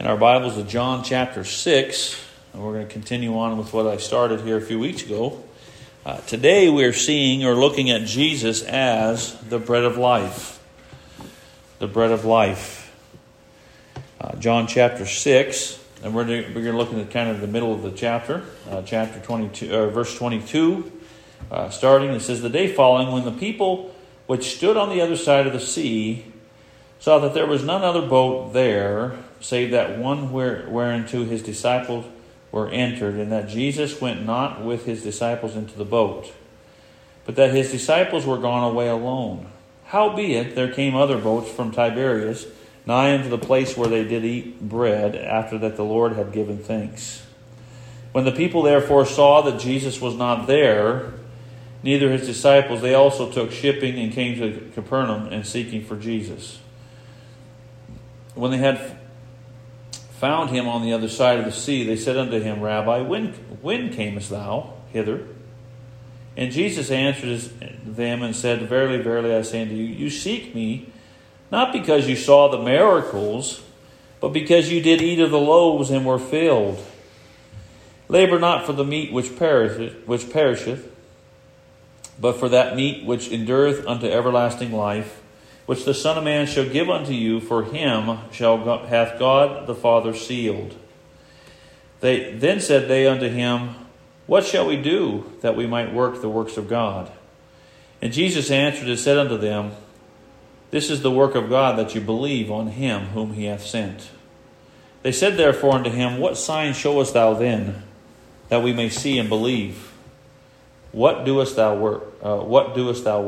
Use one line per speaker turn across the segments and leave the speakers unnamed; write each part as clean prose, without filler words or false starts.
in our Bibles to John chapter 6. And we're going to continue on with what I started here a few weeks ago. Today we're seeing or looking at Jesus as the bread of life. The bread of life. John chapter 6. And we're going to look at kind of the middle of the chapter. Chapter 22, verse 22. Starting, it says, "The day following, when the people which stood on the other side of the sea saw that there was none other boat there, save that one whereinto his disciples were entered, and that Jesus went not with his disciples into the boat, but that his disciples were gone away alone. Howbeit there came other boats from Tiberias, nigh unto the place where they did eat bread, after that the Lord had given thanks. When the people therefore saw that Jesus was not there, neither his disciples, they also took shipping and came to Capernaum, and seeking for Jesus. When they had found him on the other side of the sea, they said unto him, Rabbi, when camest thou hither? And Jesus answered them and said, Verily, verily, I say unto you, you seek me, not because you saw the miracles, but because you did eat of the loaves and were filled. Labor not for the meat which perisheth, but for that meat which endureth unto everlasting life, which the Son of Man shall give unto you, for him hath God the Father sealed. Then said they unto him, What shall we do, that we might work the works of God? And Jesus answered and said unto them, This is the work of God, that you believe on him whom he hath sent. They said therefore unto him, What sign showest thou then, that we may see and believe? What doest thou work? What dost thou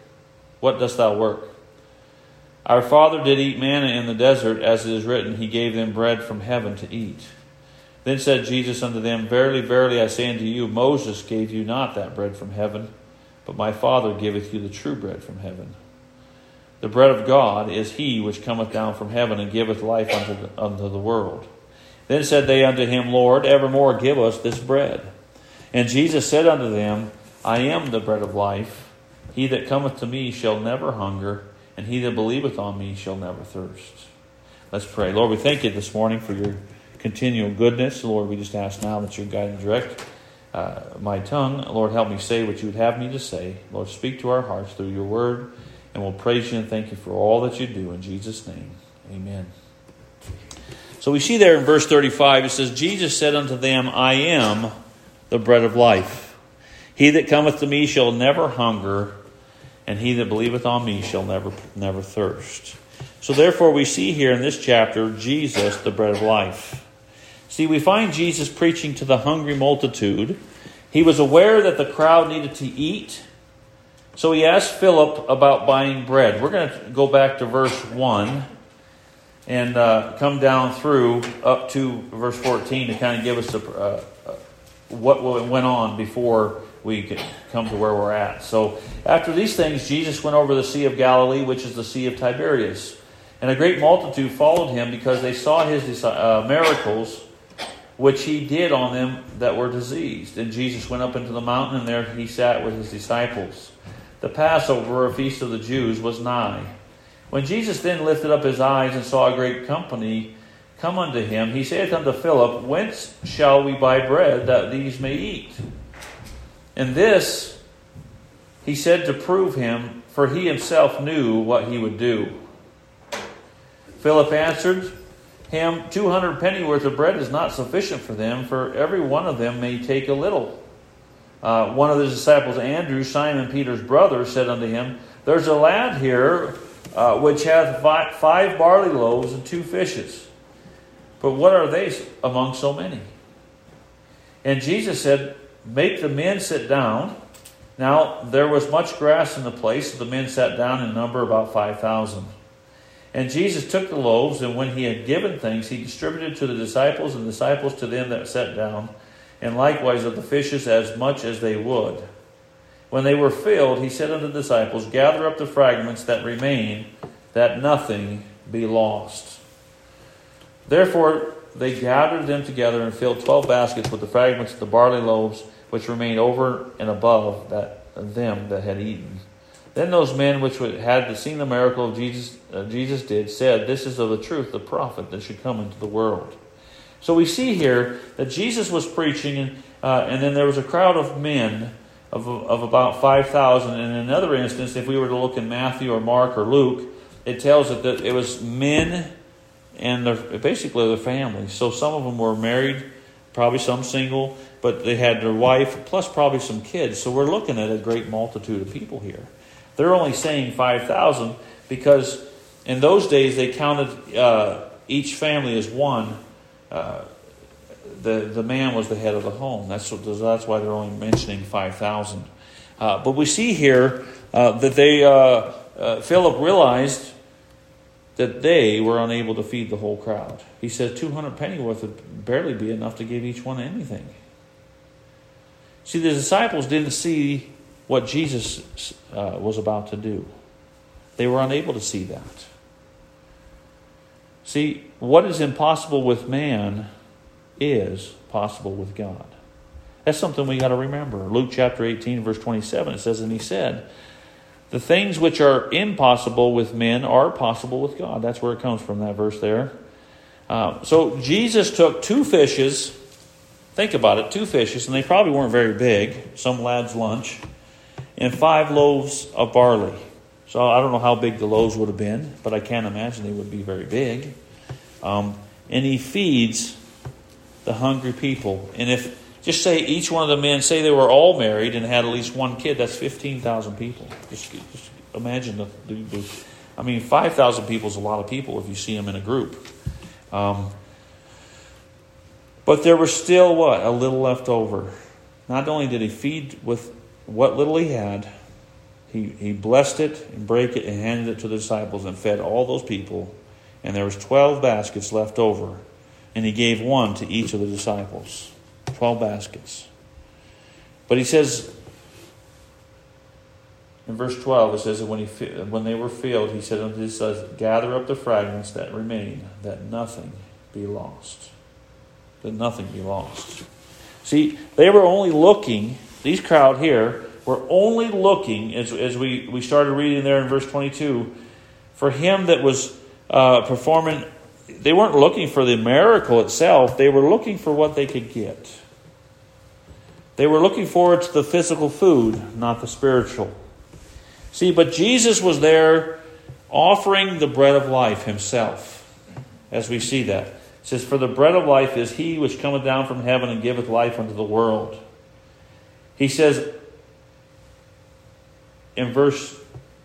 work? Our father did eat manna in the desert, as it is written, He gave them bread from heaven to eat. Then said Jesus unto them, Verily, verily, I say unto you, Moses gave you not that bread from heaven, but my Father giveth you the true bread from heaven. The bread of God is he which cometh down from heaven, and giveth life unto the world. Then said they unto him, Lord, evermore give us this bread. And Jesus said unto them, I am the bread of life. He that cometh to me shall never hunger, and he that believeth on me shall never thirst. Let's pray. Lord, we thank you this morning for your continual goodness. Lord, we just ask now that you guide and direct my tongue. Lord, help me say what you would have me to say. Lord, speak to our hearts through your word, and we'll praise you and thank you for all that you do. In Jesus' name, amen. So we see there in verse 35, it says, Jesus said unto them, I am the bread of life. He that cometh to me shall never hunger, and he that believeth on me shall never thirst. So therefore we see here in this chapter, Jesus, the bread of life. See, we find Jesus preaching to the hungry multitude. He was aware that the crowd needed to eat, so he asked Philip about buying bread. We're going to go back to verse 1 and come down through up to verse 14 to kind of give us what went on before we could come to where we're at. So after these things, Jesus went over the Sea of Galilee, which is the Sea of Tiberias. And a great multitude followed him, because they saw his miracles, which he did on them that were diseased. And Jesus went up into the mountain, and there he sat with his disciples. The Passover, a feast of the Jews, was nigh. When Jesus then lifted up his eyes and saw a great company come unto him, he saith unto Philip, Whence shall we buy bread, that these may eat? And this he said to prove him, for he himself knew what he would do. Philip answered him, 200 pennyworth of bread is not sufficient for them, for every one of them may take a little. One of the disciples, Andrew, Simon Peter's brother, said unto him, There's a lad here which hath 5 barley loaves and 2 fishes. But what are they among so many? And Jesus said, Make the men sit down. Now there was much grass in the place, so the men sat down in number about 5,000. And Jesus took the loaves, and when he had given thanks, he distributed to the disciples, and the disciples to them that sat down, and likewise of the fishes as much as they would. When they were filled, he said unto the disciples, Gather up the fragments that remain, that nothing be lost. Therefore they gathered them together and filled 12 baskets with the fragments of the barley loaves, which remained over and above them that had eaten. Then those men which had seen the miracle of Jesus did said, "This is of the truth, the prophet that should come into the world." So we see here that Jesus was preaching, and then there was a crowd of men of about 5,000. And in another instance, if we were to look in Matthew or Mark or Luke, it tells us that it was men and basically their families. So some of them were married, probably some single, but they had their wife, plus probably some kids. So we're looking at a great multitude of people here. They're only saying 5,000 because in those days they counted each family as one. The man was the head of the home. That's why they're only mentioning 5,000. But we see here that Philip realized that they were unable to feed the whole crowd. He said 200 pennyworth would barely be enough to give each one anything. See, the disciples didn't see what Jesus was about to do. They were unable to see that. See, what is impossible with man is possible with God. That's something we got to remember. Luke chapter 18, verse 27, it says, "And he said, the things which are impossible with men are possible with God." That's where it comes from, that verse there. So Jesus took 2 fishes. Think about it, 2 fishes, and they probably weren't very big, some lad's lunch, and 5 loaves of barley. So I don't know how big the loaves would have been, but I can't imagine they would be very big. And he feeds the hungry people. And if, just say each one of the men, say they were all married and had at least one kid, that's 15,000 people. Just imagine 5,000 people is a lot of people if you see them in a group. But there was still what? A little left over. Not only did he feed with what little he had, he blessed it and broke it and handed it to the disciples and fed all those people. And there was 12 baskets left over. And he gave one to each of the disciples. 12 baskets. But he says, in verse 12, it says that when they were filled, he said unto his disciples, "Gather up the fragments that remain, that nothing be lost." That nothing be lost. See, they were only looking, these crowd here, were only looking, as we started reading there in verse 22, for him that was performing. They weren't looking for the miracle itself. They were looking for what they could get. They were looking forward to the physical food, not the spiritual. See, but Jesus was there offering the bread of life himself, as we see that. It says, "For the bread of life is he which cometh down from heaven and giveth life unto the world." He says in verse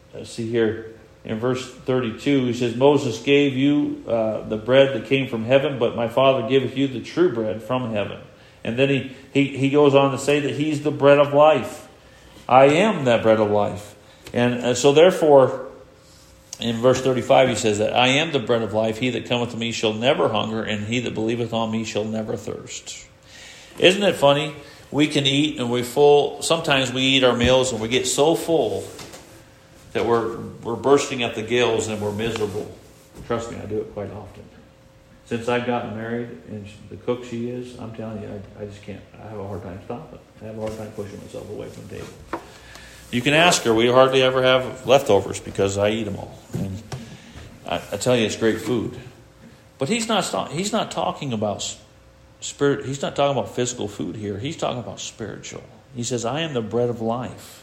32, he says, "Moses gave you the bread that came from heaven, but my Father giveth you the true bread from heaven." And then he goes on to say that he's the bread of life. I am that bread of life. And so therefore, in verse 35, he says that I am the bread of life. He that cometh to me shall never hunger, and he that believeth on me shall never thirst. Isn't it funny? We can eat and we're full. Sometimes we eat our meals and we get so full that we're bursting at the gills and we're miserable. Trust me, I do it quite often. Since I've gotten married and the cook she is, I'm telling you, I just can't. I have a hard time stopping. I have a hard time pushing myself away from the table. You can ask her. We hardly ever have leftovers because I eat them all. And I tell you, it's great food. But he's not talking about spirit. He's not talking about physical food here. He's talking about spiritual. He says, "I am the bread of life.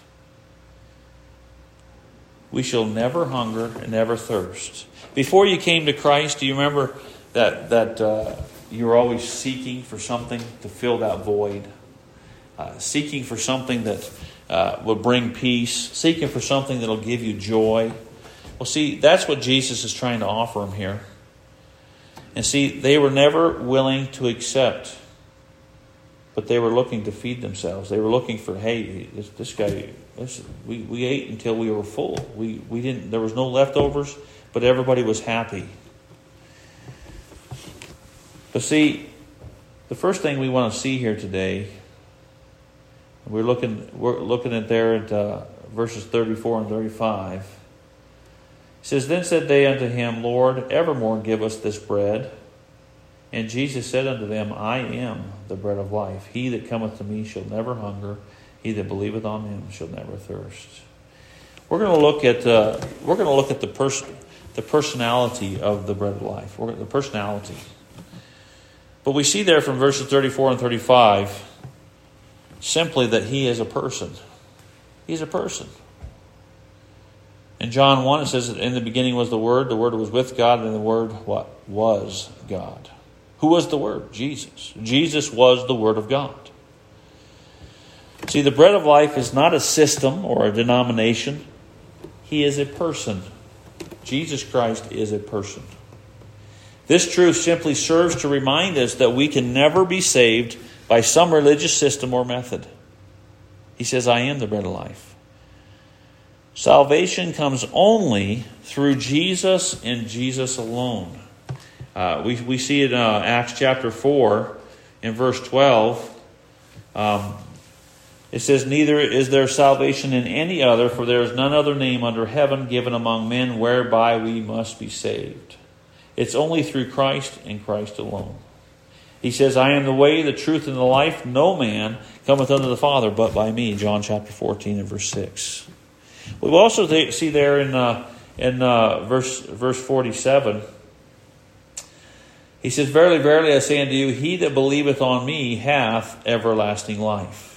We shall never hunger and never thirst." Before you came to Christ, do you remember that you were always seeking for something to fill that void? Seeking for something that will bring peace. Seeking for something that will give you joy. Well, see, that's what Jesus is trying to offer them here. And see, they were never willing to accept, but they were looking to feed themselves. They were looking for, hey, this guy, we ate until we were full. We didn't. There was no leftovers, but everybody was happy. But see, the first thing we want to see here today, we're looking at there at verses 34 and 35. It says, "Then said they unto him, Lord, evermore give us this bread. And Jesus said unto them, I am the bread of life. He that cometh to me shall never hunger. He that believeth on him shall never thirst." we're going to look at the personality of the bread of life. The personality. But we see there from verses 34 and 35 simply that he is a person. He's a person. In John 1 it says that in the beginning was the Word was with God, and the Word what? Was God. Who was the Word? Jesus. Jesus was the Word of God. See, the bread of life is not a system or a denomination. He is a person. Jesus Christ is a person. This truth simply serves to remind us that we can never be saved by some religious system or method. He says, I am the bread of life. Salvation comes only through Jesus and Jesus alone. We see it in Acts chapter 4 in verse 12. It says, neither is there salvation in any other, for there is none other name under heaven given among men whereby we must be saved. It's only through Christ and Christ alone. He says, I am the way, the truth, and the life. No man cometh unto the Father but by me. John chapter 14 and verse 6. We also see there in verse 47, he says, verily, verily, I say unto you, he that believeth on me hath everlasting life.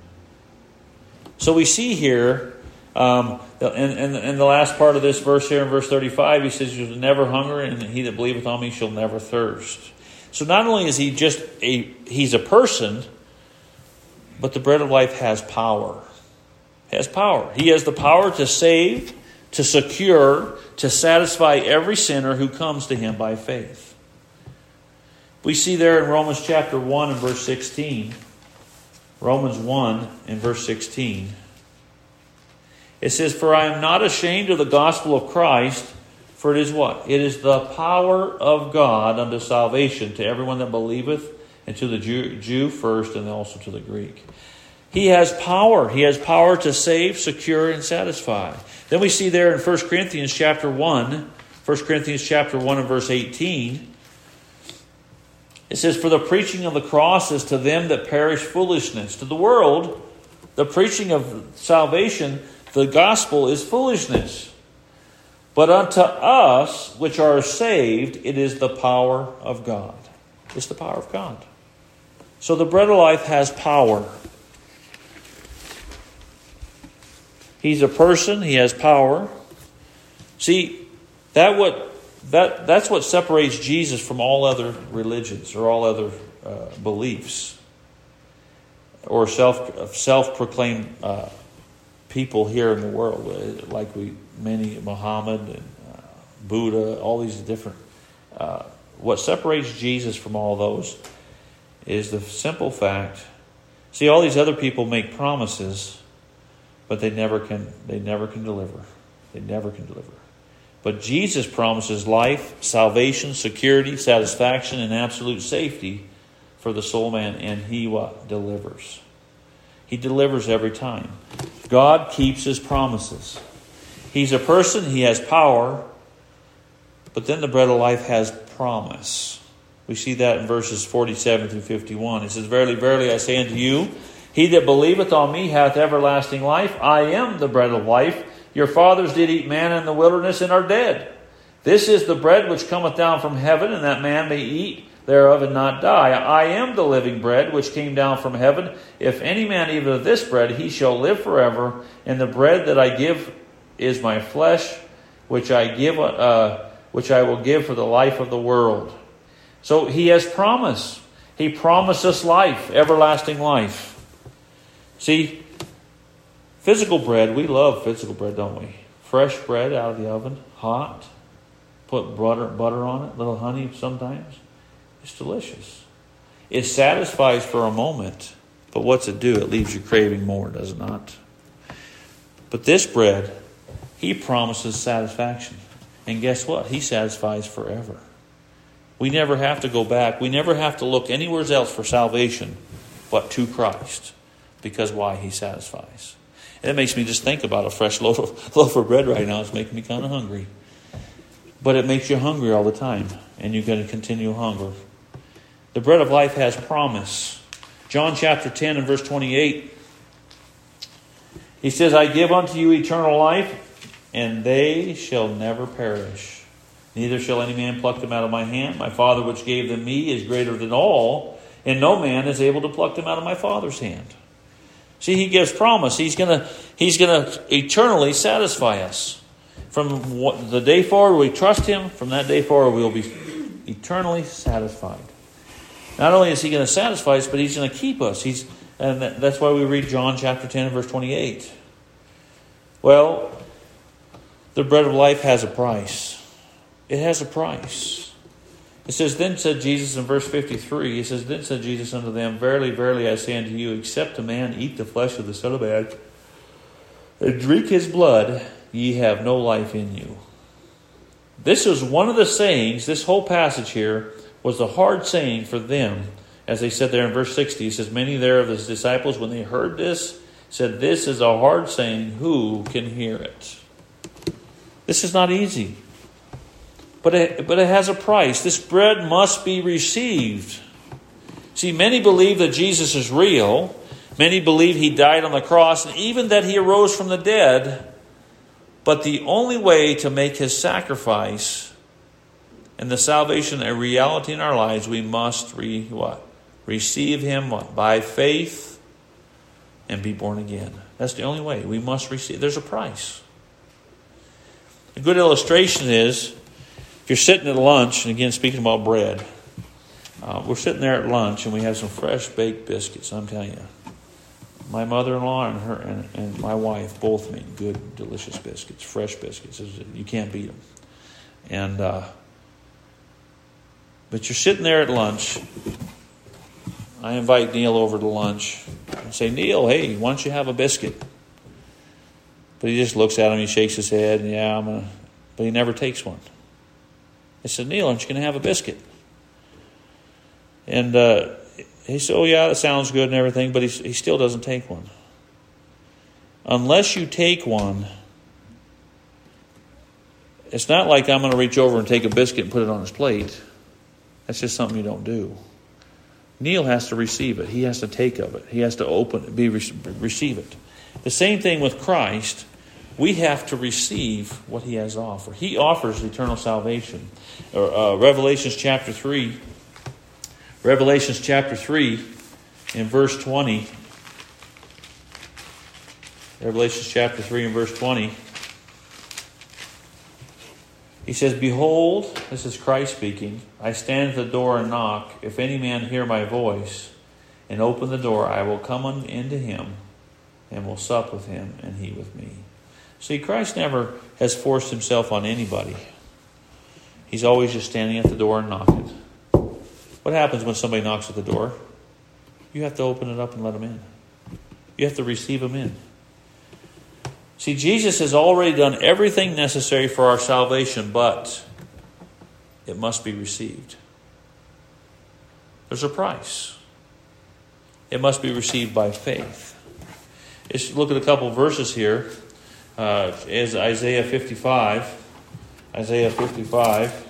So we see here, in the last part of this verse here in verse 35, he says, you shall never hunger, and he that believeth on me shall never thirst. So not only is he he's a person, but the bread of life has power. Has power. He has the power to save, to secure, to satisfy every sinner who comes to him by faith. We see there in Romans chapter 1 and verse 16, Romans 1 and verse 16, it says, for I am not ashamed of the gospel of Christ, for it is what? It is the power of God unto salvation to everyone that believeth, and to the Jew first, and also to the Greek. He has power. He has power to save, secure, and satisfy. Then we see there in 1 Corinthians chapter 1 and verse 18, it says, for the preaching of the cross is to them that perish foolishness. To the world, the preaching of salvation, the gospel, is foolishness. But unto us, which are saved, it is the power of God. It's the power of God. So the bread of life has power. He's a person. He has power. See, that's what separates Jesus from all other religions or all other beliefs or self-proclaimed people here in the world, like many Muhammad and Buddha, all these different. What separates Jesus from all those is the simple fact. See, all these other people make promises, but they never can deliver. They never can deliver. But Jesus promises life, salvation, security, satisfaction, and absolute safety for the soul man, and he what? Delivers. He delivers every time. God keeps his promises. He's a person, he has power, but then the bread of life has promise. We see that in verses 47 through 51. It says, verily, verily, I say unto you, he that believeth on me hath everlasting life. I am the bread of life. Your fathers did eat manna in the wilderness and are dead. This is the bread which cometh down from heaven, and that man may eat thereof and not die. I am the living bread which came down from heaven. If any man eat of this bread, he shall live forever. And the bread that I give is my flesh, which I will give for the life of the world. So he has promise. He promised us life, everlasting life. See, physical bread, we love physical bread, don't we? Fresh bread out of the oven, hot, put butter on it, a little honey sometimes. It's delicious. It satisfies for a moment, but what's it do? It leaves you craving more, does it not? But this bread, he promises satisfaction. And guess what? He satisfies forever. We never have to go back. We never have to look anywhere else for salvation but to Christ. Because why? He satisfies. And it makes me just think about a fresh loaf of bread right now. It's making me kind of hungry. But it makes you hungry all the time. And you're going to continue hunger. The bread of life has promise. John chapter 10 and verse 28. He says, I give unto you eternal life, and they shall never perish. Neither shall any man pluck them out of my hand. My Father which gave them me is greater than all, and no man is able to pluck them out of my Father's hand. See, he gives promise. He's gonna eternally satisfy us. From the day forward we trust him, from that day forward we'll be eternally satisfied. Not only is he going to satisfy us, but he's going to keep us. And that's why we read John chapter 10 and verse 28. Well, the bread of life has a price. It has a price. It says, then said Jesus in verse 53, he says, then said Jesus unto them, verily, verily, I say unto you, except a man eat the flesh of the Son of Man, and drink his blood, ye have no life in you. This was one of the sayings, this whole passage here was the hard saying for them. As they said there in verse 60, he says, many there of his disciples, when they heard this, said, this is a hard saying, who can hear it? This is not easy. But it has a price. This bread must be received. See, many believe that Jesus is real. Many believe he died on the cross, and even that he arose from the dead. But the only way to make his sacrifice and the salvation a reality in our lives, we must receive him by faith and be born again. That's the only way. We must receive. There's a price. A good illustration is, if you're sitting at lunch, and again speaking about bread, we're sitting there at lunch and we have some fresh baked biscuits. I'm telling you, my mother-in-law and my wife both make good, delicious biscuits, fresh biscuits. You can't beat them. And but you're sitting there at lunch. I invite Neil over to lunch and say, Neil, hey, why don't you have a biscuit? But he just looks at him, he shakes his head, and but he never takes one. I said, Neil, aren't you going to have a biscuit? And he said, oh yeah, that sounds good and everything, but he still doesn't take one. Unless you take one, it's not like I'm going to reach over and take a biscuit and put it on his plate. That's just something you don't do. Neil has to receive it. He has to take of it. He has to receive it. The same thing with Christ. We have to receive what he has to offer. He offers eternal salvation. Revelations chapter 3 in verse 20. Revelations chapter 3 and verse 20. He says, behold, this is Christ speaking, I stand at the door and knock. If any man hear my voice and open the door, I will come into him and will sup with him and he with me. See, Christ never has forced himself on anybody. He's always just standing at the door and knocking. What happens when somebody knocks at the door? You have to open it up and let them in. You have to receive them in. See, Jesus has already done everything necessary for our salvation, but it must be received. There's a price. It must be received by faith. Let's look at a couple of verses here. Is Isaiah 55. Isaiah 55.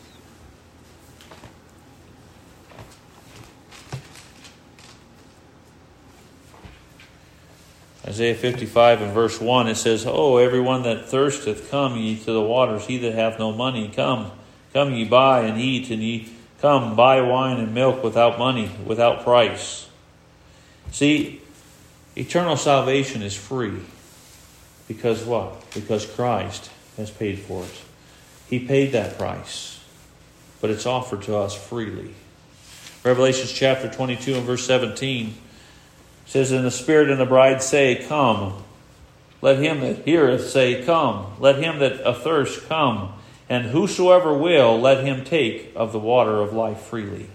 Isaiah 55 and verse 1, it says, oh, everyone that thirsteth, come ye to the waters. He that hath no money, come ye buy and eat, and ye come buy wine and milk without money, without price. See, eternal salvation is free. Because what? Because Christ has paid for it. He paid that price. But it's offered to us freely. Revelation chapter 22 and verse 17 says, and the Spirit and the bride say, come. Let him that heareth say, come. Let him that athirst come. And whosoever will, let him take of the water of life freely.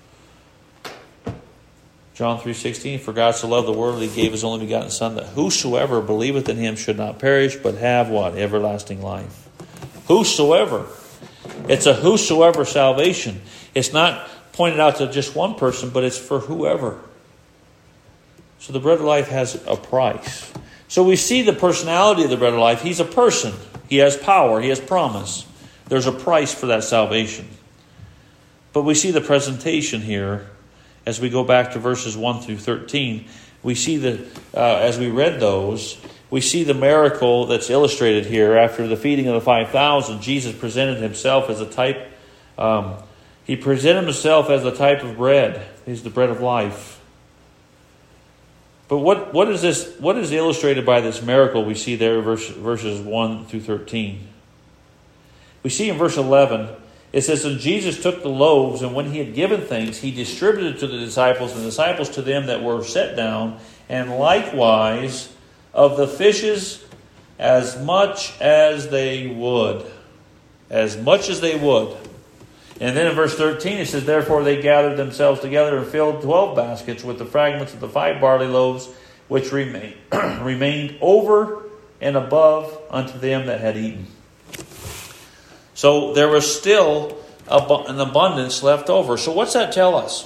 John 3:16, for God so loved the world that he gave his only begotten Son, that whosoever believeth in him should not perish, but have what? Everlasting life. Whosoever. It's a whosoever salvation. It's not pointed out to just one person, but it's for whoever. So the bread of life has a price. So we see the personality of the bread of life. He's a person. He has power. He has promise. There's a price for that salvation. But we see the presentation here as we go back to verses 1 through 13. We see that as we read those, we see the miracle that's illustrated here. After the feeding of the 5,000, Jesus presented himself as a type. He presented himself as a type of bread. He's the bread of life. But what is this? What is illustrated by this miracle we see there, verses 1 through 13? We see in verse 11, it says, "And Jesus took the loaves, and when he had given thanks, he distributed to the disciples, and the disciples to them that were set down, and likewise of the fishes as much as they would." As much as they would. And then in verse 13 it says, "Therefore they gathered themselves together and filled 12 baskets with the fragments of the 5 barley loaves, which remained over and above unto them that had eaten." So there was still an abundance left over. So what's that tell us?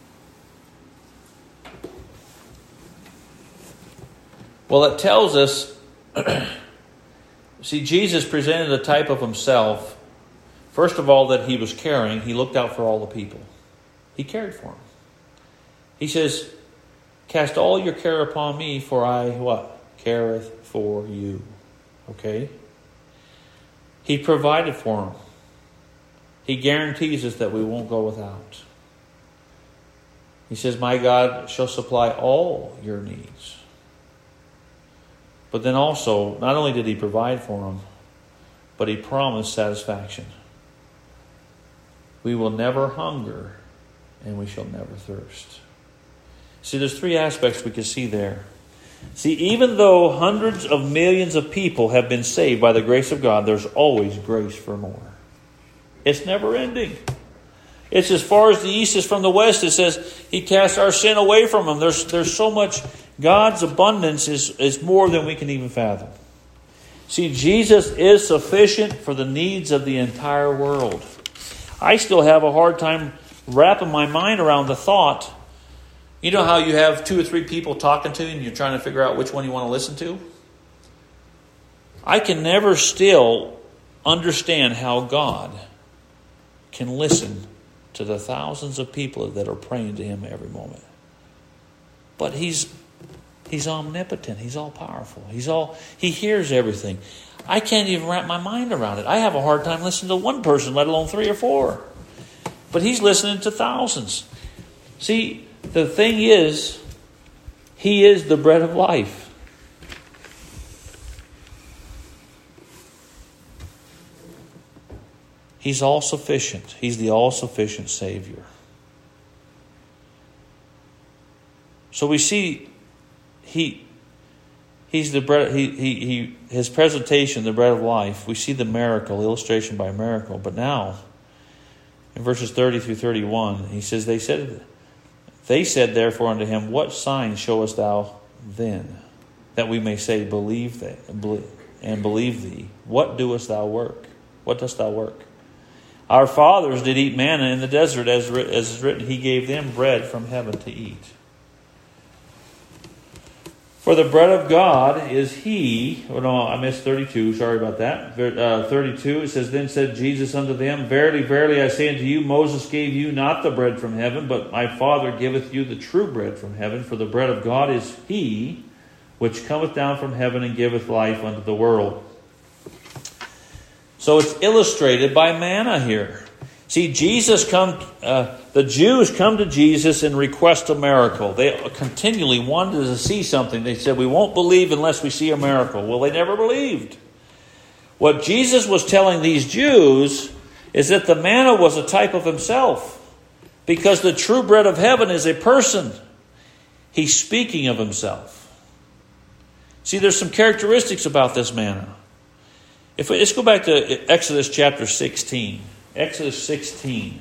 Well, it tells us, see, Jesus presented a type of himself. First of all, that he was caring. He looked out for all the people. He cared for them. He says, "Cast all your care upon me, for I," what? "Careth for you." Okay? He provided for them. He guarantees us that we won't go without. He says, "My God shall supply all your needs." But then also, not only did he provide for them, but he promised satisfaction. "We will never hunger, and we shall never thirst." See, there's 3 aspects we can see there. See, even though hundreds of millions of people have been saved by the grace of God, there's always grace for more. It's never ending. It's as far as the east is from the west. It says he casts our sin away from him. There's so much. God's abundance is more than we can even fathom. See, Jesus is sufficient for the needs of the entire world. I still have a hard time wrapping my mind around the thought. You know how you have 2 or 3 people talking to you and you're trying to figure out which one you want to listen to? I can never still understand how God can listen to the thousands of people that are praying to him every moment. But he's omnipotent. He's all powerful. He hears everything. I can't even wrap my mind around it. I have a hard time listening to one person, let alone 3 or 4. But he's listening to thousands. See, the thing is, he is the bread of life. He's all sufficient. He's the all-sufficient Savior. So we see he's the bread. His presentation, the bread of life. We see the miracle, illustration by miracle. But now, in verses 30 through 31, he says, They said therefore unto him, What sign showest thou then, that we may say, believe thee? What doest thou work? What dost thou work? Our fathers did eat manna in the desert, as is written, He gave them bread from heaven to eat. For the bread of God is He. Oh no, I missed 32. Sorry about that. 32, it says, Then said Jesus unto them, Verily, verily, I say unto you, Moses gave you not the bread from heaven, but my Father giveth you the true bread from heaven. For the bread of God is He, which cometh down from heaven and giveth life unto the world. So it's illustrated by manna here. See, the Jews come to Jesus and request a miracle. They continually wanted to see something. They said, we won't believe unless we see a miracle. Well, they never believed. What Jesus was telling these Jews is that the manna was a type of himself, because the true bread of heaven is a person. He's speaking of himself. See, there's some characteristics about this manna. Let's go back to Exodus chapter 16. Exodus 16.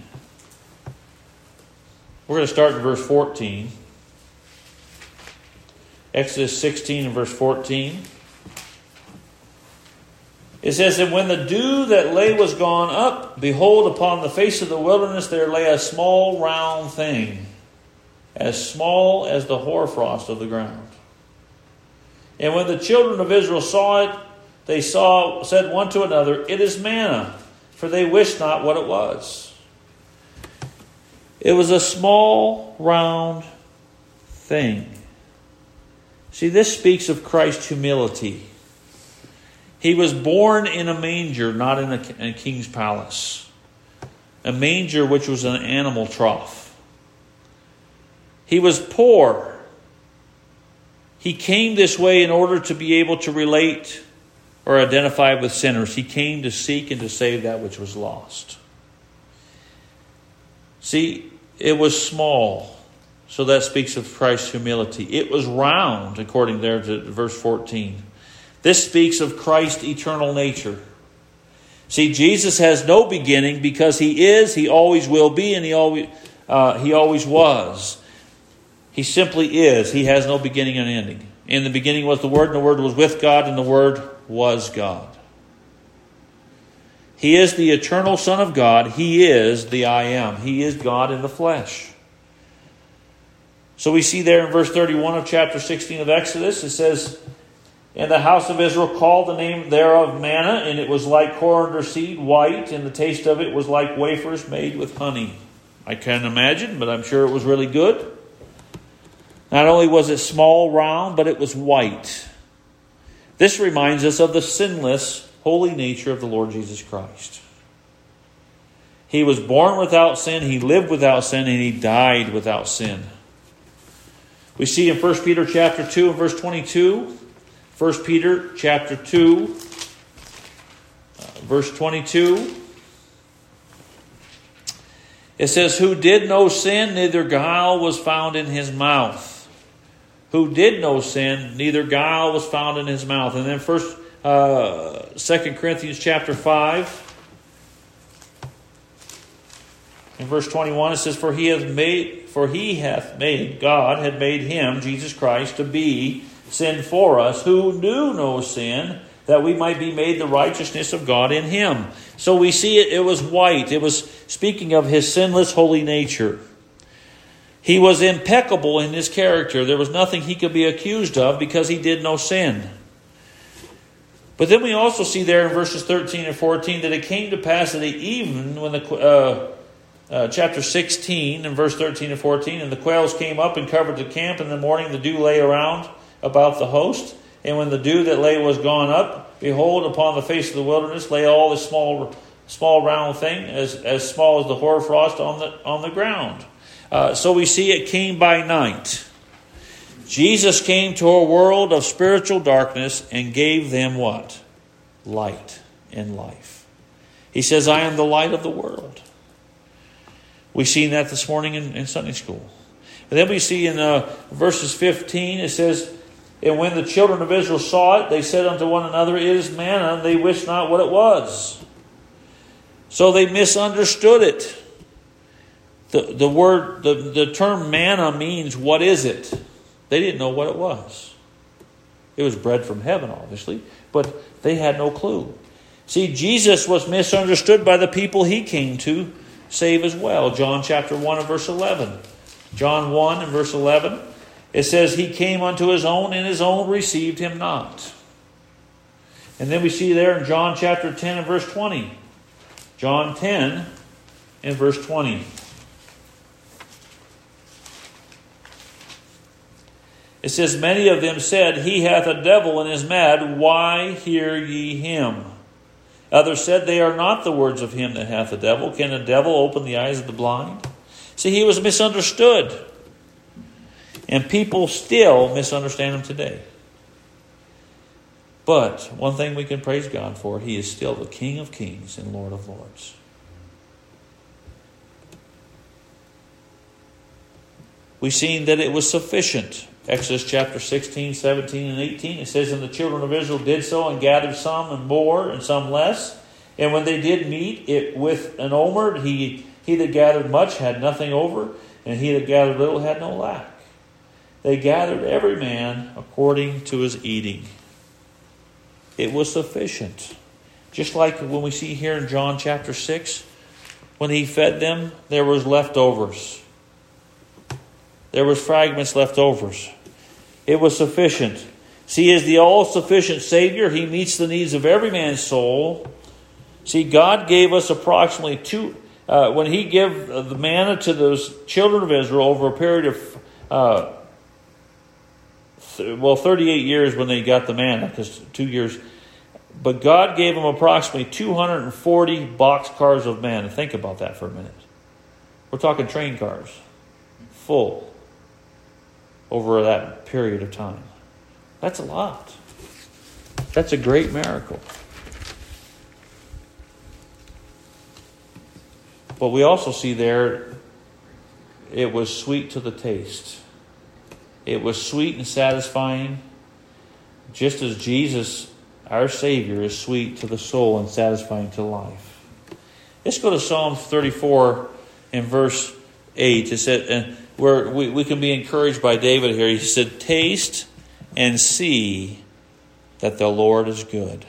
We're going to start in verse 14. Exodus 16 and verse 14. It says, And when the dew that lay was gone up, behold, upon the face of the wilderness there lay a small round thing, as small as the hoarfrost of the ground. And when the children of Israel saw it, they said one to another, It is manna, for they wished not what it was. It was a small, round thing. See, this speaks of Christ's humility. He was born in a manger, not in a king's palace. A manger which was an animal trough. He was poor. He came this way in order to be able to relate or identify with sinners. He came to seek and to save that which was lost. See, it was small. So that speaks of Christ's humility. It was round, according there to verse 14. This speaks of Christ's eternal nature. See, Jesus has no beginning because He is, He always will be, and He always was. He simply is. He has no beginning and ending. In the beginning was the Word, and the Word was with God, and the Word was God. He is the eternal Son of God. He is the I Am. He is God in the flesh. So we see there in verse 31 of chapter 16 of Exodus, it says, "And the house of Israel called the name thereof manna, and it was like coriander seed, white, and the taste of it was like wafers made with honey." I can't imagine, but I'm sure it was really good. Not only was it small, round, but it was white. This reminds us of the sinless, holy nature of the Lord Jesus Christ. He was born without sin, He lived without sin, and He died without sin. We see in 1 Peter chapter 2 and verse 22, 1 Peter chapter 2, verse 22, it says, "Who did no sin, neither guile was found in His mouth." Who did no sin, neither guile was found in His mouth. And then 2 Corinthians chapter 5, in verse 21, it says, For he hath made, God had made Him, Jesus Christ, to be sin for us, who knew no sin, that we might be made the righteousness of God in Him. So we see it was white. It was speaking of His sinless, holy nature. He was impeccable in His character. There was nothing He could be accused of because He did no sin. But then we also see there in verses 13 and 14 that it came to pass that even when chapter 16 and verse 13 and 14, "And the quails came up and covered the camp. In the morning the dew lay around about the host. And when the dew that lay was gone up, behold, upon the face of the wilderness lay all this small round thing, as small as the hoarfrost on the ground." So we see it came by night. Jesus came to a world of spiritual darkness and gave them what? Light and life. He says, "I am the light of the world." We've seen that this morning in Sunday school. And then we see in verses 15, it says, "And when the children of Israel saw it, they said unto one another, It is manna, and they wist not what it was." So they misunderstood it. The term manna means, what is it? They didn't know what it was. It was bread from heaven, obviously, but they had no clue. See, Jesus was misunderstood by the people He came to save as well. John chapter 1 and verse 11. John 1 and verse 11. It says, "He came unto His own, and His own received Him not." And then we see there in John chapter 10 and verse 20. John 10 and verse 20. It says, "Many of them said, He hath a devil and is mad. Why hear ye him? Others said, They are not the words of him that hath a devil. Can a devil open the eyes of the blind?" See, He was misunderstood. And people still misunderstand Him today. But one thing we can praise God for, He is still the King of kings and Lord of lords. We've seen that it was sufficient. Exodus chapter 16, 17, and 18. It says, "And the children of Israel did so, and gathered some and more, and some less. And when they did meet it with an omer, he that gathered much had nothing over, and he that gathered little had no lack. They gathered every man according to his eating." It was sufficient. Just like when we see here in John chapter 6, when He fed them, there was leftovers. There was fragments leftovers. It was sufficient. See, as the all-sufficient Savior, He meets the needs of every man's soul. See, God gave us approximately when He gave the manna to those children of Israel over a period of 38 years when they got the manna, because 2 years. But God gave them approximately 240 boxcars of manna. Think about that for a minute. We're talking train cars, full, over that period of time. That's a lot. That's a great miracle. But we also see there, it was sweet to the taste. It was sweet and satisfying, just as Jesus, our Savior, is sweet to the soul and satisfying to life. Let's go to Psalm 34 in verse 8. It said, and where we can be encouraged by David here. He said, taste and see that the Lord is good.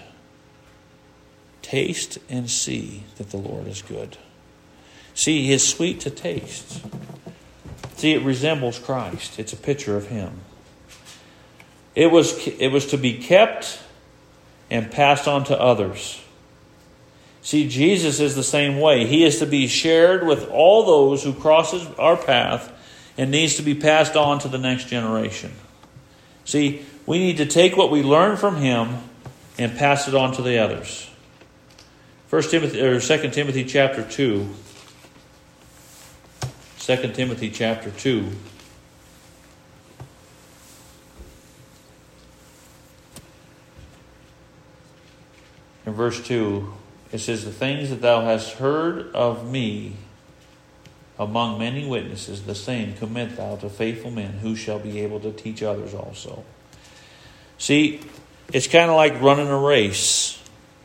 Taste and see that the Lord is good. See, He is sweet to taste. See, it resembles Christ. It's a picture of Him. It was to be kept and passed on to others. See, Jesus is the same way. He is to be shared with all those who crosses our path and needs to be passed on to the next generation. See, we need to take what we learn from Him and pass it on to the others. 2 Timothy chapter 2. 2 Timothy chapter 2. In verse 2, it says, the things that thou hast heard of me among many witnesses, the same commit thou to faithful men who shall be able to teach others also. See, it's kind of like running a race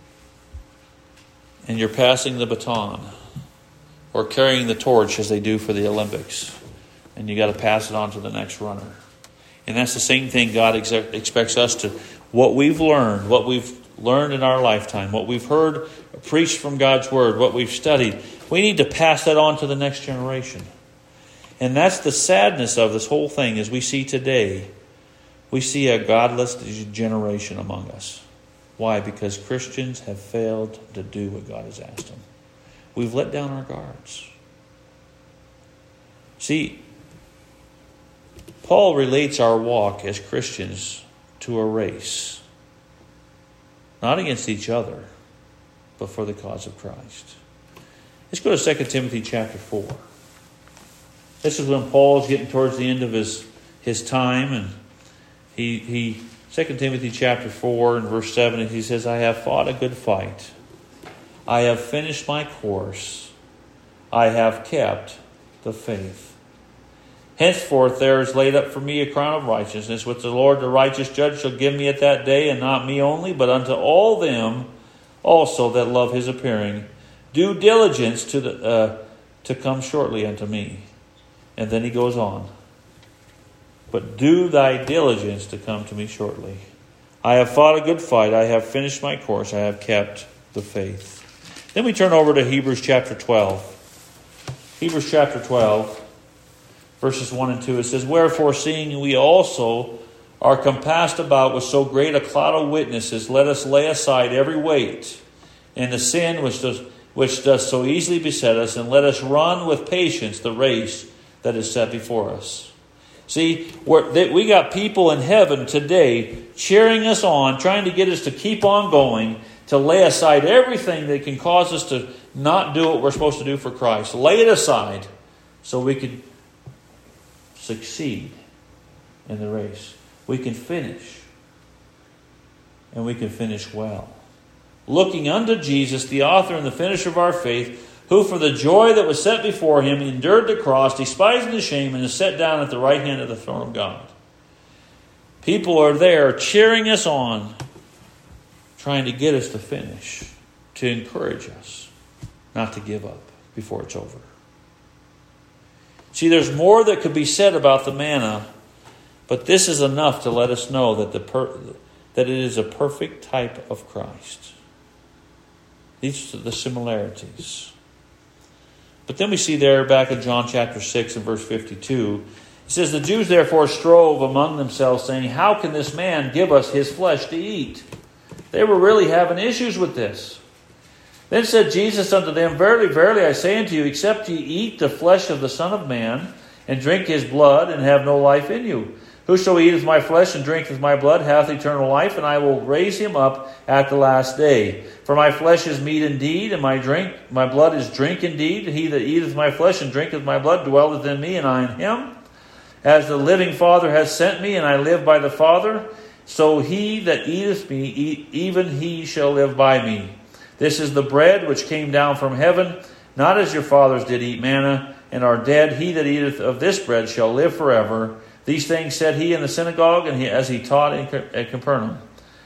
and you're passing the baton or carrying the torch as they do for the Olympics, and you got to pass it on to the next runner. And that's the same thing God expects us to. What we've learned in our lifetime, what we've heard preached from God's Word, what we've studied, we need to pass that on to the next generation. And that's the sadness of this whole thing. As we see today, we see a godless generation among us. Why? Because Christians have failed to do what God has asked them. We've let down our guards. See, Paul relates our walk as Christians to a race. Not against each other, but for the cause of Christ. Let's go to 2 Timothy chapter 4. This is when Paul's getting towards the end of his time, and he 2 Timothy chapter 4 and verse 7, he says, I have fought a good fight. I have finished my course. I have kept the faith. Henceforth there is laid up for me a crown of righteousness, which the Lord the righteous judge shall give me at that day, and not me only, but unto all them also that love His appearing. Do diligence to come shortly unto me. And then he goes on. But do thy diligence to come to me shortly. I have fought a good fight. I have finished my course. I have kept the faith. Then we turn over to Hebrews chapter 12. Hebrews chapter 12, verses 1 and 2. It says, wherefore, seeing we also are compassed about with so great a cloud of witnesses, let us lay aside every weight and the sin which does so easily beset us, and let us run with patience the race that is set before us. See, we got people in heaven today cheering us on, trying to get us to keep on going, to lay aside everything that can cause us to not do what we're supposed to do for Christ. Lay it aside so we can succeed in the race. We can finish. And we can finish well. Looking unto Jesus, the author and the finisher of our faith, who for the joy that was set before him endured the cross, despising the shame, and is set down at the right hand of the throne of God. People are there cheering us on, trying to get us to finish, to encourage us not to give up before it's over. See, there's more that could be said about the manna, but this is enough to let us know that that it is a perfect type of Christ. These are the similarities. But then we see there back in John chapter 6 and verse 52, it says, the Jews therefore strove among themselves, saying, how can this man give us his flesh to eat? They were really having issues with this. Then said Jesus unto them, verily, verily, I say unto you, except ye eat the flesh of the Son of Man, and drink his blood, and have no life in you. Whoso eateth my flesh and drinketh my blood hath eternal life, and I will raise him up at the last day. For my flesh is meat indeed, and my blood is drink indeed. He that eateth my flesh and drinketh my blood dwelleth in me, and I in him. As the living Father hath sent me, and I live by the Father, so he that eateth me, even he shall live by me. This is the bread which came down from heaven, not as your fathers did eat manna, and are dead. He that eateth of this bread shall live forever. These things said he in the synagogue, and as he taught at Capernaum.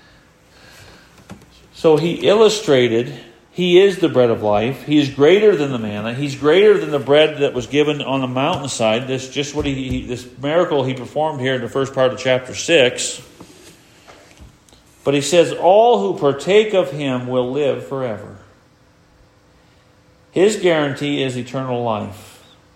So he illustrated, he is the bread of life. He is greater than the manna. He's greater than the bread that was given on the mountainside. This just what this miracle he performed here in the first part of chapter 6. But he says, all who partake of him will live forever. His guarantee is eternal life.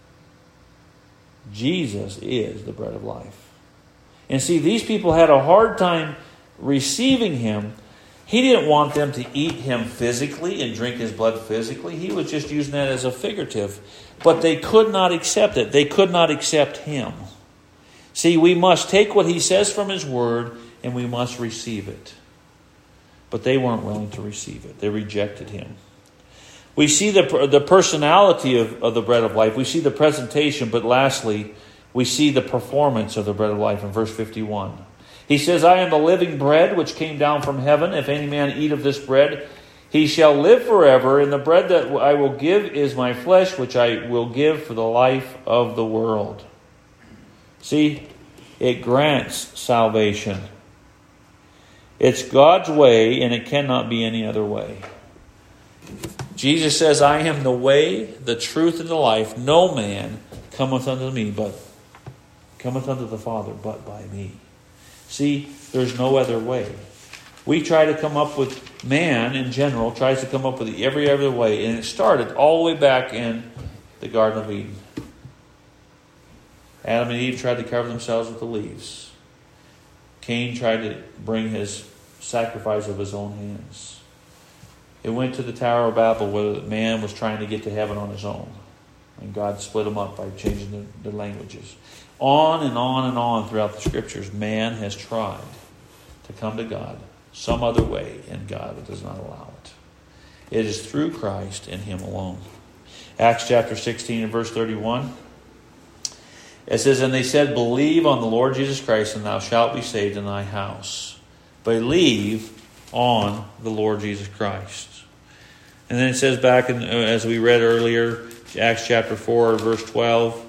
Jesus is the bread of life. And see, these people had a hard time receiving him. He didn't want them to eat him physically and drink his blood physically. He was just using that as a figurative. But they could not accept it. They could not accept him. See, we must take what he says from his word and we must receive it. But they weren't willing to receive it. They rejected him. We see the personality of the bread of life. We see the presentation, but lastly, we see the performance of the bread of life in verse 51. He says, I am the living bread which came down from heaven. If any man eat of this bread, he shall live forever. And the bread that I will give is my flesh, which I will give for the life of the world. See, it grants salvation. It's God's way, and it cannot be any other way. Jesus says, I am the way, the truth, and the life. No man cometh unto me, but cometh unto the Father, but by me. See, there's no other way. We try to come up with, man in general tries to come up with every other way. And it started all the way back in the Garden of Eden. Adam and Eve tried to cover themselves with the leaves. Cain tried to bring his sacrifice of his own hands. It went to the Tower of Babel where man was trying to get to heaven on his own. And God split them up by changing their languages. On and on and on throughout the Scriptures, man has tried to come to God some other way, and God does not allow it. It is through Christ and him alone. Acts chapter 16 and verse 31. It says, and they said, believe on the Lord Jesus Christ, and thou shalt be saved in thy house. Believe on the Lord Jesus Christ. And then it says back, as we read earlier, Acts chapter 4, verse 12.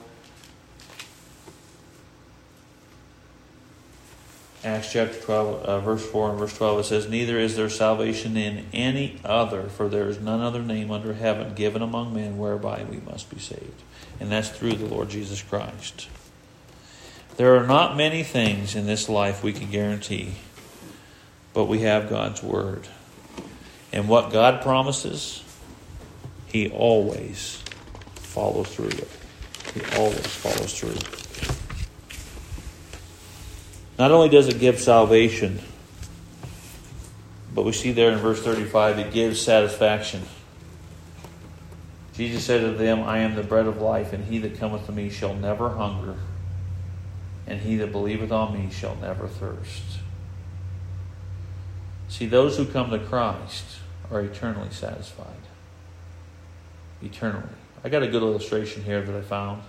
Acts chapter 12, verse 4 and verse 12, it says, neither is there salvation in any other, for there is none other name under heaven given among men whereby we must be saved. And that's through the Lord Jesus Christ. There are not many things in this life we can guarantee, but we have God's Word. And what God promises, He always follows through it. He always follows through. Not only does it give salvation, but we see there in verse 35, it gives satisfaction. Jesus said to them, I am the bread of life, and he that cometh to me shall never hunger, and he that believeth on me shall never thirst. See, those who come to Christ are eternally satisfied. Eternally. I got a good illustration here that I found.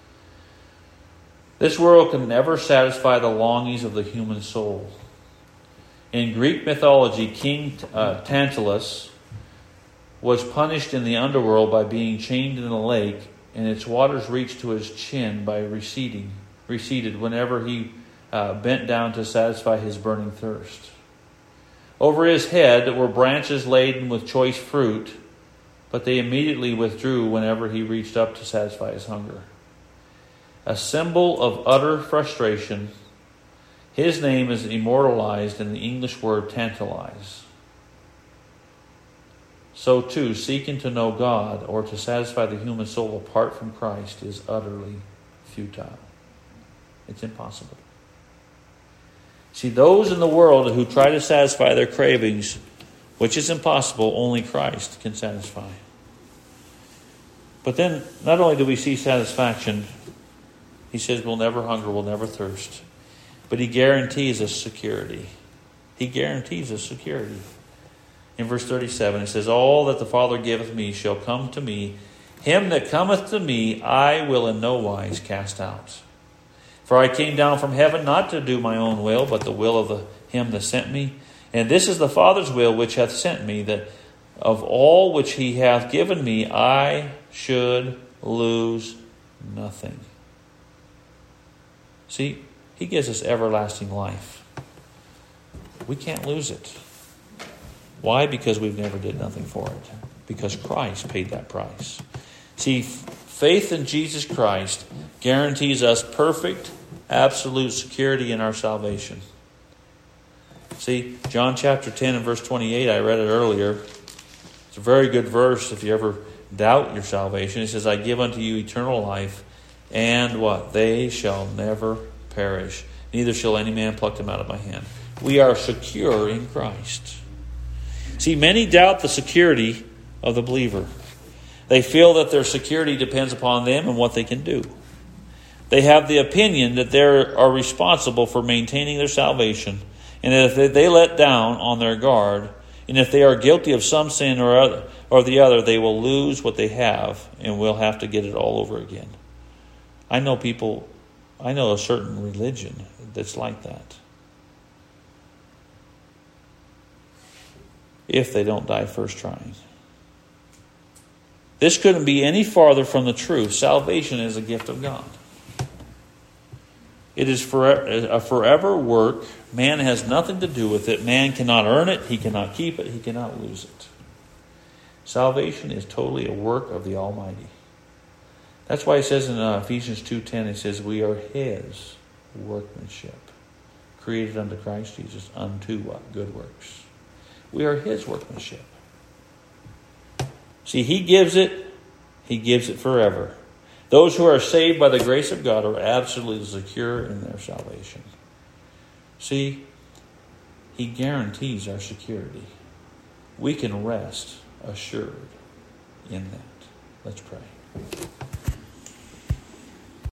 This world can never satisfy the longings of the human soul. In Greek mythology, King Tantalus was punished in the underworld by being chained in a lake, and its waters reached to his chin by receded whenever he bent down to satisfy his burning thirst. Over his head were branches laden with choice fruit, but they immediately withdrew whenever he reached up to satisfy his hunger. A symbol of utter frustration, his name is immortalized in the English word tantalize. So too, seeking to know God or to satisfy the human soul apart from Christ is utterly futile. It's impossible. See, those in the world who try to satisfy their cravings, which is impossible, only Christ can satisfy. But then, not only do we see satisfaction, he says we'll never hunger, we'll never thirst. but He guarantees us security. He guarantees us security. In verse 37, it says, all that the Father giveth me shall come to me. Him that cometh to me I will in no wise cast out. For I came down from heaven not to do my own will, but the will of him that sent me. And this is the Father's will which hath sent me, that of all which He hath given me I should lose nothing. See, He gives us everlasting life. We can't lose it. Why? Because we've never did nothing for it. Because Christ paid that price. See, faith in Jesus Christ guarantees us perfect, absolute security in our salvation. See, John chapter 10 and verse 28, I read it earlier. It's a very good verse if you ever doubt your salvation. It says, I give unto you eternal life, and what? They shall never perish. Neither shall any man pluck them out of my hand. We are secure in Christ. See, many doubt the security of the believer. They feel that their security depends upon them and what they can do. They have the opinion that they are responsible for maintaining their salvation, and that if they let down on their guard, and if they are guilty of some sin or the other, they will lose what they have and will have to get it all over again. I know a certain religion that's like that. If they don't die first trying. This couldn't be any farther from the truth. Salvation is a gift of God. It is a forever work. Man has nothing to do with it. Man cannot earn it. He cannot keep it. He cannot lose it. Salvation is totally a work of the Almighty. That's why it says in Ephesians 2:10, it says, we are His workmanship, created unto Christ Jesus, unto what? Good works. We are His workmanship. See, He gives it forever. Those who are saved by the grace of God are absolutely secure in their salvation. See, He guarantees our security. We can rest assured in that. Let's pray.